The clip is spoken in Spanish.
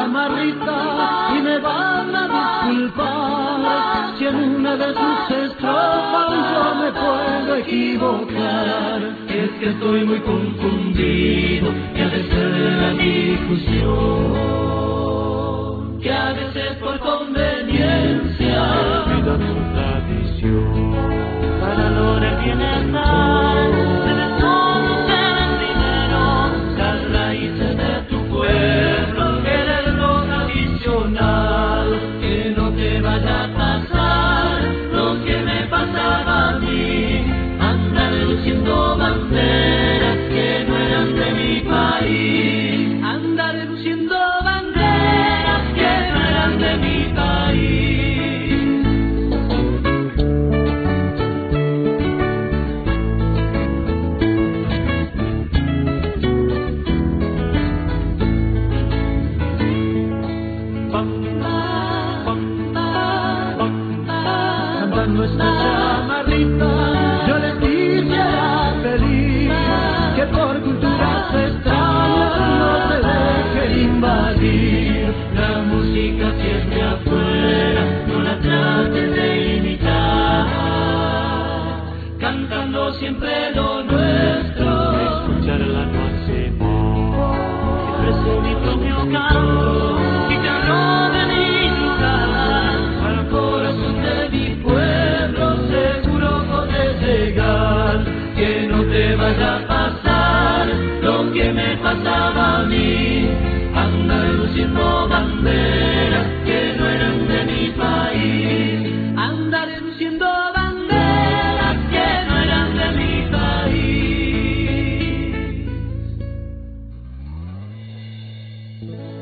chamarrita y me van a disculpar si en una de sus estrofas yo me puedo equivocar. Es que estoy muy confundido y ha de ser la difusión, que a veces por conveniencia olvida su tradición. Para lograr bienestar debes conocer primero las raíces de tu pueblo, querer lo tradicional, que no te vaya a pasar lo que me pasaba a mí, andar luciendo banderas que no eran de mi país, andar luciendo banderas que no eran de mi país. Cantando esta chamarrita, yo les quisiera pedir que por culturas extrañas no se dejen invadir. La música siempre afuera, no la trates de imitar, cantando siempre lo nuestro, escucharla no hace mal. Expreso mi propio canto y te hablo de mi lugar, al corazón de mi pueblo seguro podés llegar, que no te vaya a pasar lo que me pasaba a mí, andar luciendo banderas que no eran de mi país, andar luciendo banderas que no eran de mi país.